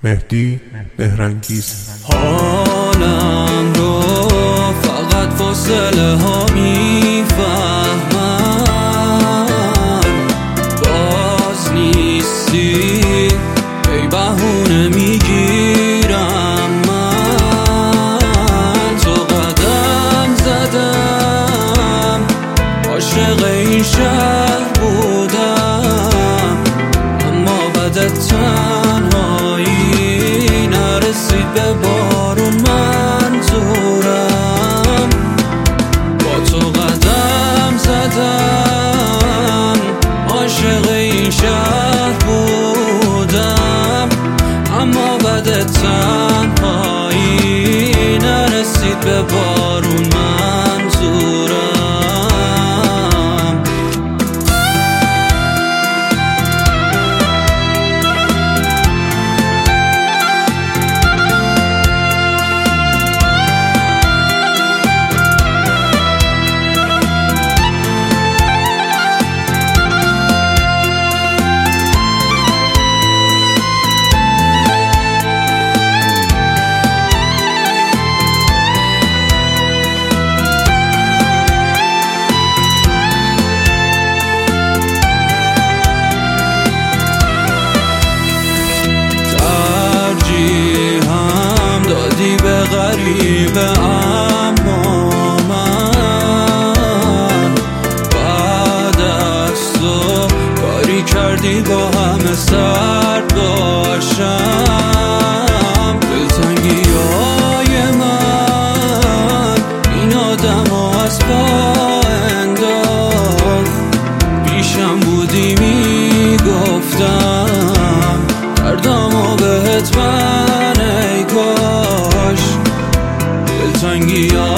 مهدی مهرانگیز. حالم رو فقط فاصله ها میفهمن، باز نیستی ای بهونه میگیرم من. تو قدم زدم عاشق این شهر بودم، اما بعد تنهایی نرسید به بارون منظورم. با تو قدم زدم عاشق این شهر بودم، اما بعد تنهایی نرسید به بارون منظورم. به غریبه اما من بعد از تو کاری کردی با همه سرد باشم. دلتنگی های من این آدم ها از پا انداخت، پیشم بودی میگفتم دردامو بهت من ای کاش. دلتنگی